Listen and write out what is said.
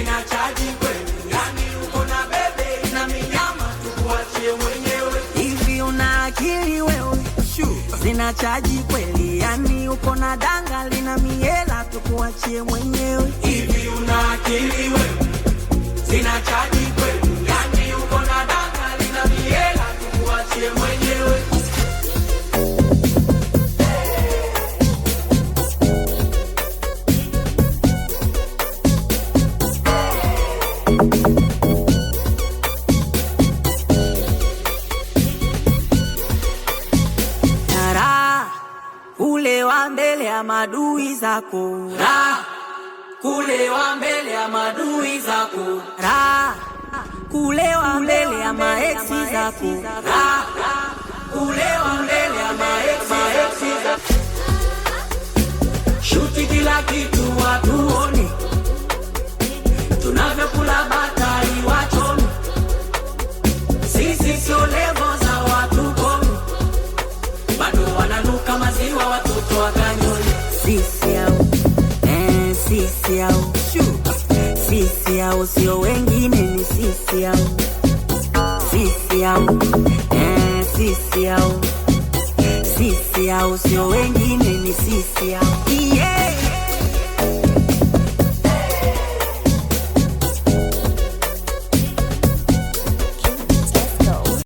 zinachaji kweli, yani uko na bebe na minyama tukuachie mwenyewe. Hivi una akili wewe? Zinachaji kweli, yani uko na danga lina miela tukuachie mwenyewe. Hivi una akili wewe? Zinachaji kweli, yani uko na danga lina miela tukuachie mwenyewe. Kulewa mbele ya madui zako, kulewa mbele ya madui zako, kulewa mbele ya maeksi zako, kulewa mbele ya maeksi zako. Shuti kila kitu watuone, tunavyokula batari wachoni. Sisi sio levo za watu komi, bado wananuka maziwa watoto wakanyoni. Sisi yao sio wengine ni sisi yao. Sisi yao sio wengine ni sisi yao. Yeah.